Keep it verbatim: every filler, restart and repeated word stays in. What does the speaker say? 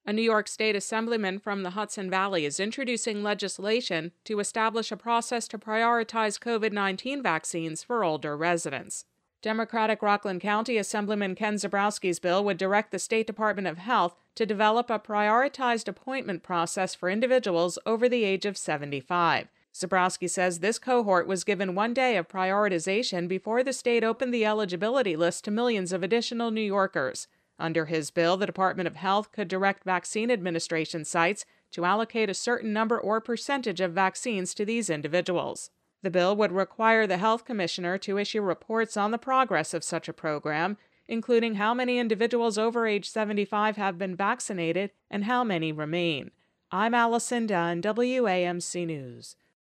A New York State assemblyman from the Hudson Valley is introducing legislation to establish a process to prioritize COVID nineteen vaccines for older residents. Democratic Rockland County Assemblyman Ken Zebrowski's bill would direct the State Department of Health to develop a prioritized appointment process for individuals over the age of seventy-five. Zebrowski says this cohort was given one day of prioritization before the state opened the eligibility list to millions of additional New Yorkers. Under his bill, the Department of Health could direct vaccine administration sites to allocate a certain number or percentage of vaccines to these individuals. The bill would require the health commissioner to issue reports on the progress of such a program, including how many individuals over age seventy-five have been vaccinated and how many remain. I'm Allison Dunn, W A M C News.